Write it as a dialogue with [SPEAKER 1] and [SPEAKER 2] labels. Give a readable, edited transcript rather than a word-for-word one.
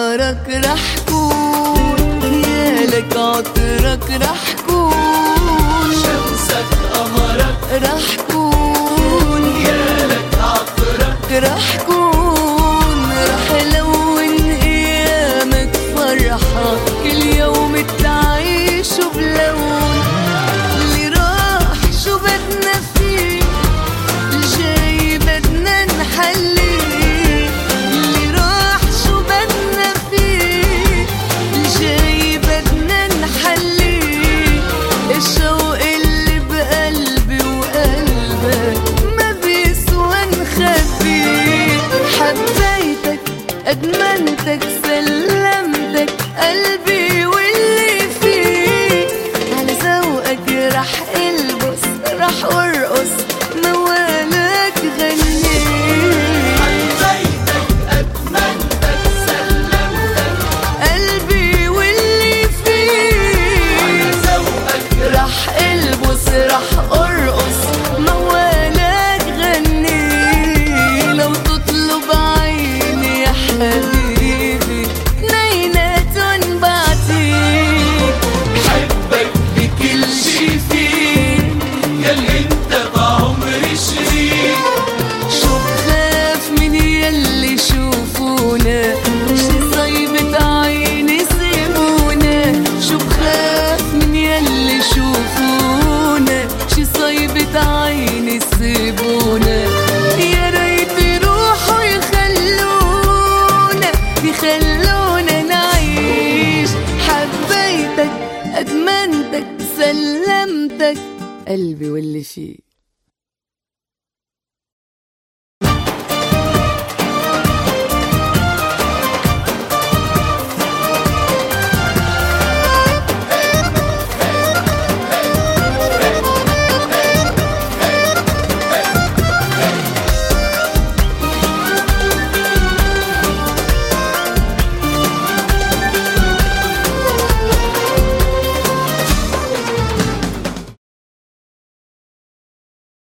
[SPEAKER 1] قمرك رح كون، يالك عطرك رح كون،
[SPEAKER 2] شمسك قمرك
[SPEAKER 1] رح كون،
[SPEAKER 2] يالك عطرك
[SPEAKER 1] رح كون، رح لون ايامك فرحة كل يوم تعيشه بلون. اللي راح شو بدنا فيه، الجاي بدنا نحليه، اللي راح شو بدنا فيه، الجاي بدنا نحليه. الشوق اللي بقلبي وقلبك ما بيسوى نخبيه. حبيتك أدمنتك سلمتك قلبي واللي فيه، على ذوقك رح ألبس رح أرقص موالك غني.
[SPEAKER 2] حبيتك أدمنتك سلمتك
[SPEAKER 1] قلبي واللي فيه،
[SPEAKER 2] على ذوقك
[SPEAKER 1] رح ألبس رح أرقص موالك غني. لو تطلب عيني يا حبيبي نينة بعتيك.
[SPEAKER 2] بحبك بكل شي فيك، ياللي انت بعمري شريك.
[SPEAKER 1] شو بخاف من يلي شوفونا، شي صيبة عيني سيبونا. شو بخاف من يلي شوفونا، شي صيبة عيني سيبونا. يا ريت يروحوا يخلونا نعيش. حبيتك أدمنتك سلمتك قلبي واللي فيه.